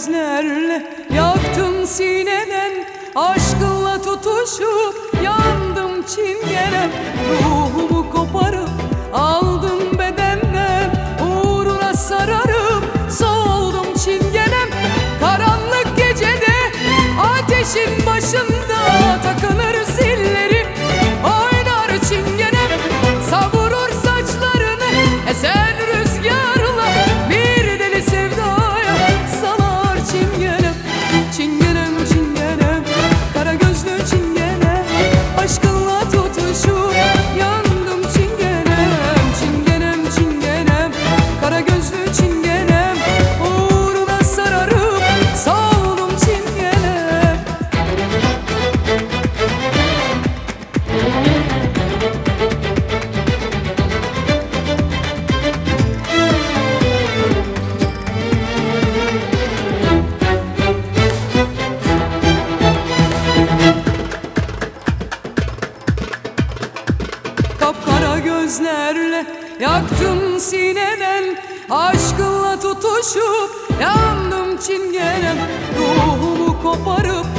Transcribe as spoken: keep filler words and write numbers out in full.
gözlerle yaktım sineden, aşkınla tutuşup yandım çingenem. Ruhumu koparıp aldım bedenden, uğruna sararıp soldum çingenem. Karanlık gecede ateşin başında takılır zilleri, oynar çingenem. Savurur saçlarını esen rüzgarla, bir deli sevdaya salar çingenem. Çingenem çingenem, kara gözlü çingenem, aşkınla tutuşup yandım çingenem. Çingenem çingenem, kara gözlü çingenem, uğruna sararıp soldum çingenem. Kapkara gözlerle yaktım sineden, aşkınla tutuşup yandım çingenem. Ruhumu koparıp